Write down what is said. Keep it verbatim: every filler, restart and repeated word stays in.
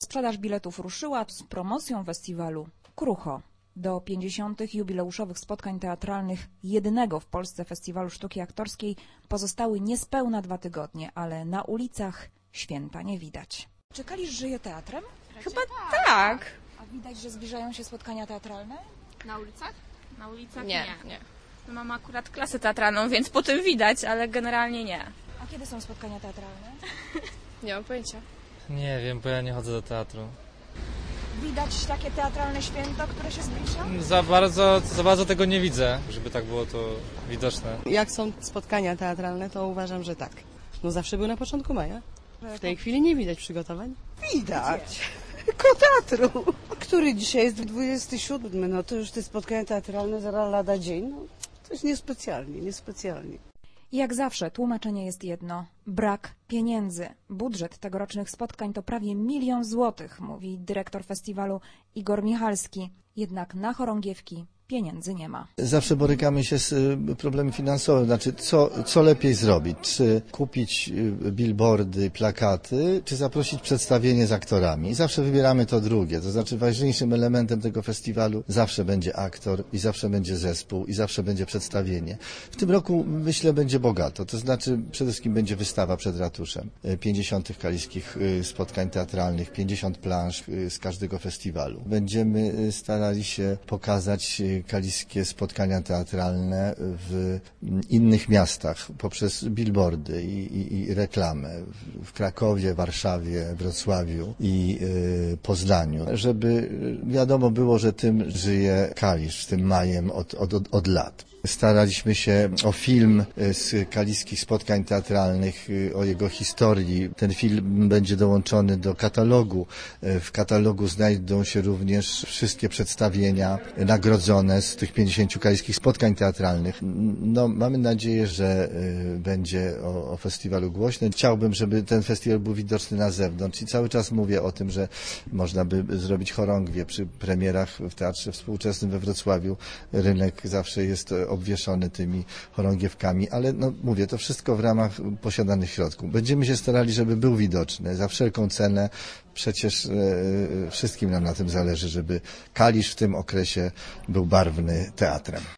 Sprzedaż biletów ruszyła, z promocją festiwalu krucho. Do pięćdziesiątych jubileuszowych spotkań teatralnych jedynego w Polsce festiwalu sztuki aktorskiej pozostały niespełna dwa tygodnie, ale na ulicach święta nie widać. Czy Kalisz żyje teatrem? Chyba tak. A widać, że zbliżają się spotkania teatralne? Na ulicach? Na ulicach Nie, nie. nie. No mam akurat klasę teatralną, więc po tym widać, ale generalnie nie. A kiedy są spotkania teatralne? Nie mam pojęcia. Nie wiem, bo ja nie chodzę do teatru. Widać takie teatralne święto, które się zbliża? Za bardzo, za bardzo tego nie widzę, żeby tak było to widoczne. Jak są spotkania teatralne, to uważam, że tak. No zawsze był na początku maja. W tej chwili nie widać przygotowań. Widać. Koło teatru. Który dzisiaj jest dwudziesty siódmy, no to już te spotkania teatralne zaraz lada dzień. No, to jest niespecjalnie, niespecjalnie. Jak zawsze tłumaczenie jest jedno. Brak pieniędzy. Budżet tegorocznych spotkań to prawie milion złotych, mówi dyrektor festiwalu Igor Michalski. Jednak na chorągiewki pieniędzy nie ma. Zawsze borykamy się z problemem finansowym, znaczy co, co lepiej zrobić, czy kupić billboardy, plakaty, czy zaprosić przedstawienie z aktorami. I zawsze wybieramy to drugie, to znaczy ważniejszym elementem tego festiwalu zawsze będzie aktor i zawsze będzie zespół i zawsze będzie przedstawienie. W tym roku myślę będzie bogato, to znaczy przede wszystkim będzie wystawa przed ratuszem, pięćdziesiąt kaliskich spotkań teatralnych, pięćdziesiąt plansz z każdego festiwalu. Będziemy starali się pokazać kaliskie spotkania teatralne w innych miastach poprzez billboardy i, i, i reklamę w Krakowie, Warszawie, Wrocławiu i y, Poznaniu, żeby wiadomo było, że tym żyje Kalisz, tym majem od, od, od, od lat. Staraliśmy się o film z kaliskich spotkań teatralnych, o jego historii. Ten film będzie dołączony do katalogu. W katalogu znajdą się również wszystkie przedstawienia nagrodzone z tych pięćdziesięciu kaliskich spotkań teatralnych. No, mamy nadzieję, że będzie o, o festiwalu głośno. Chciałbym, żeby ten festiwal był widoczny na zewnątrz i cały czas mówię o tym, że można by zrobić chorągwię przy premierach w Teatrze Współczesnym we Wrocławiu. Rynek zawsze jest obwieszony tymi chorągiewkami, ale no mówię, to wszystko w ramach posiadanych środków. Będziemy się starali, żeby był widoczny za wszelką cenę. Przecież e, wszystkim nam na tym zależy, żeby Kalisz w tym okresie był barwny teatrem.